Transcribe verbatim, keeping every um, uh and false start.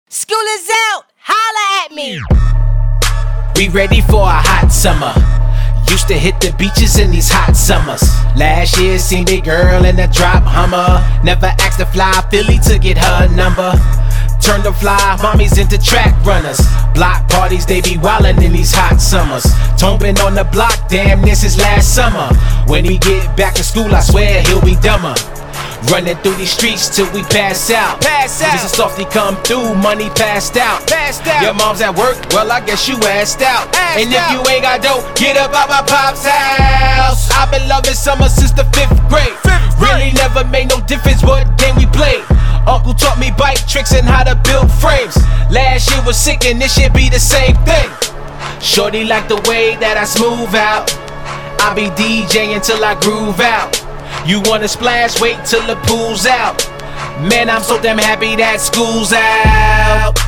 School is out, holla at me. We ready for a hot summer. Used to hit the beaches in these hot summers. Last year seen a girl in a drop Hummer. Never asked to fly Philly to get her number. Turned to fly mommies into track runners. Block parties, they be wildin' in these hot summers. Tombin on the block, damn, this is last summer. When he get back to school, I swear he'll be dumber. Running through these streets till we pass out. Pass out. Just a softy come through, money passed out. Passed out. Your mom's at work, well I guess you assed out. Assed and if out. You ain't got dough, get up out my pop's house. I've been loving summer since the fifth grade. Fifth grade. Really never made no difference what game we played. Uncle taught me bike tricks and how to build frames. Last year was sick and this year be the same thing. Shorty like the way that I smooth out. I be DJing till I groove out. You wanna splash, wait till the pool's out. Man, I'm so damn happy that school's out.